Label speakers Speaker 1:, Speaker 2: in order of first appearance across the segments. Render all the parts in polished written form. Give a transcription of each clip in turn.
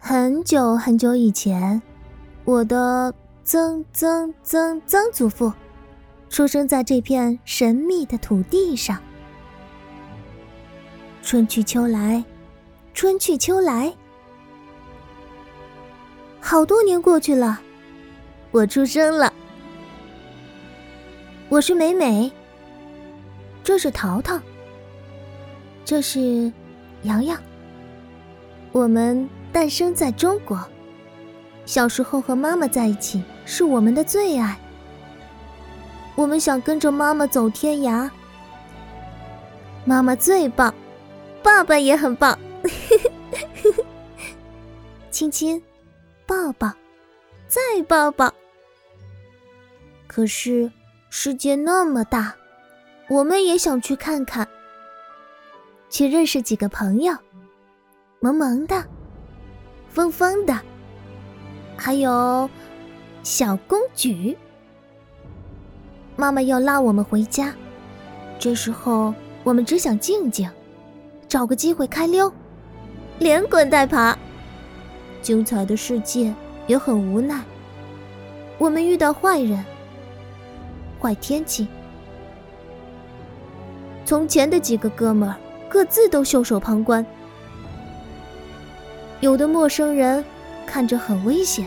Speaker 1: 很久很久以前，我的曾祖父出生在这片神秘的土地上。春去秋来，春去秋来，好多年过去了，我出生了。我是美美，这是淘淘，这是洋洋。我们诞生在中国，小时候和妈妈在一起是我们的最爱。我们想跟着妈妈走天涯，妈妈最棒，爸爸也很棒。亲亲，抱抱，再抱抱。可是世界那么大，我们也想去看看，去认识几个朋友，萌萌的，疯疯的，还有小公举。妈妈要拉我们回家，这时候我们只想静静，找个机会开溜，连滚带爬。精彩的世界也很无奈，我们遇到坏人，坏天气。从前的几个哥们儿各自都袖手旁观，有的陌生人看着很危险，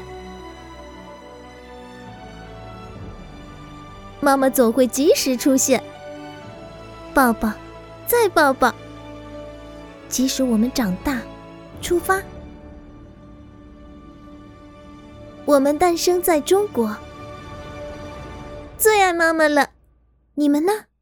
Speaker 1: 妈妈总会及时出现，抱抱，再抱抱。即使我们长大，出发。我们诞生在中国，最爱妈妈了，你们呢？